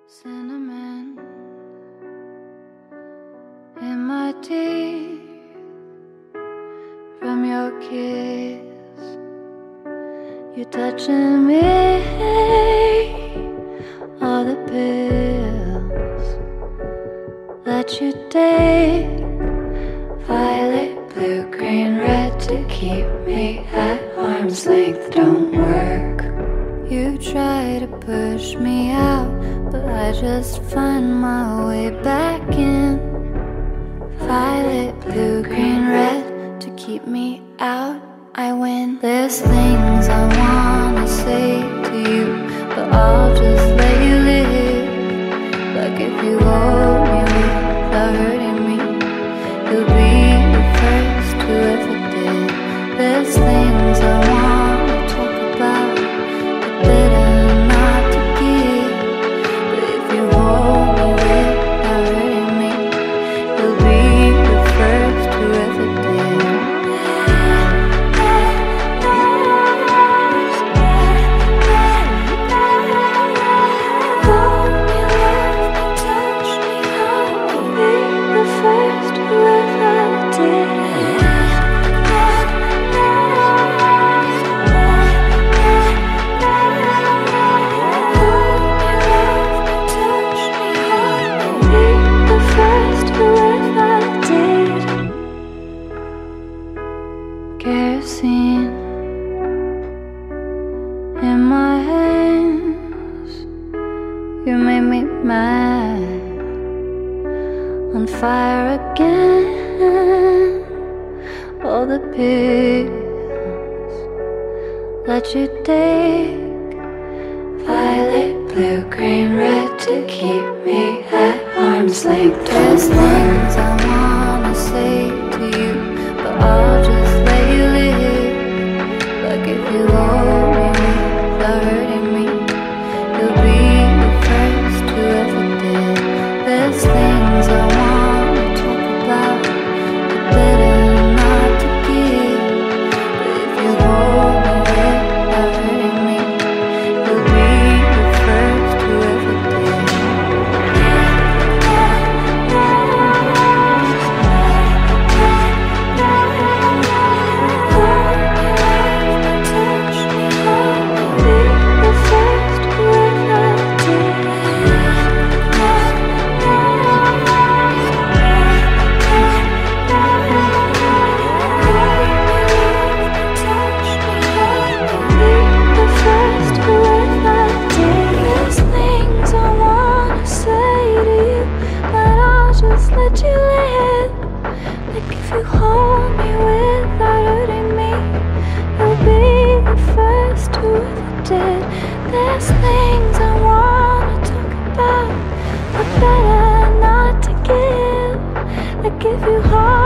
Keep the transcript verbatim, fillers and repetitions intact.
Cinnamon in my teeth from your kiss. You're touching me, all the pills that you take, violet, blue, green, red, to keep me at arm's length don't work. You try to push me out, but I just find my way back in. Violet, blue, green, red, to keep me out, I win. There's things I wanna say to you, but I'll just let you live. Like if you hold me without hurting me, you'll be the first who ever did. There's things I wanna talk about, but better not to give. But if you hold me without hurting me, you'll be the first who ever did. Hold me, love me, touch me, I'll be the first who ever did. Kerosene in my hands, you made me mad, on fire again. All the pills that you take, violet, blue, green, red, to keep me at arm's length. There's things I wanna say to you, but I'll just let you live. Like if you hold me without hurting me, you'll be the first who ever did. There's things I wanna talk about, but better not to give. But if you hold me without hurting me, you'll be the first who ever did. Let you live. Like if you hold me without hurting me, you'll be the first who ever did. There's things I wanna talk about, but better not to give. Like if you hold